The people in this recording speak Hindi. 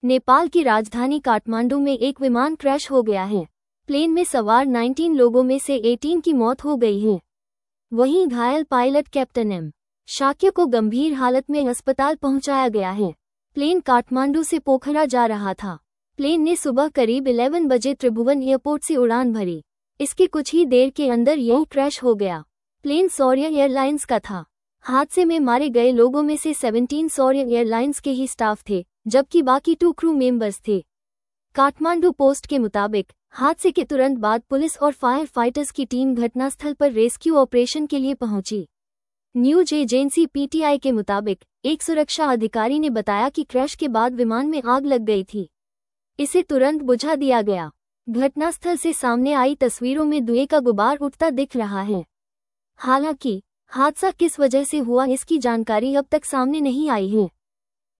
नेपाल की राजधानी काठमांडू में एक विमान क्रैश हो गया है। प्लेन में सवार 19 लोगों में से 18 की मौत हो गई है। वहीं घायल पायलट कैप्टन एम शाक्य को गंभीर हालत में अस्पताल पहुंचाया गया है। प्लेन काठमांडू से पोखरा जा रहा था। प्लेन ने सुबह करीब 11 बजे त्रिभुवन एयरपोर्ट से उड़ान भरी। इसके कुछ ही देर के अंदर यही क्रैश हो गया। प्लेन शौर्य एयरलाइंस का था। हादसे में मारे गए लोगों में से 17 शौर्य एयरलाइंस के ही स्टाफ थे, जबकि बाकी 2 क्रू मेंबर्स थे। काठमांडू पोस्ट के मुताबिक हादसे के तुरंत बाद पुलिस और फायर फाइटर्स की टीम घटनास्थल पर रेस्क्यू ऑपरेशन के लिए पहुंची। न्यूज एजेंसी पीटीआई के मुताबिक एक सुरक्षा अधिकारी ने बताया कि क्रैश के बाद विमान में आग लग गई थी। इसे तुरंत बुझा दिया गया। घटनास्थल से सामने आई तस्वीरों में धुएं का गुबार उठता दिख रहा है। हालांकि हादसा किस वजह से हुआ इसकी जानकारी अब तक सामने नहीं आई है।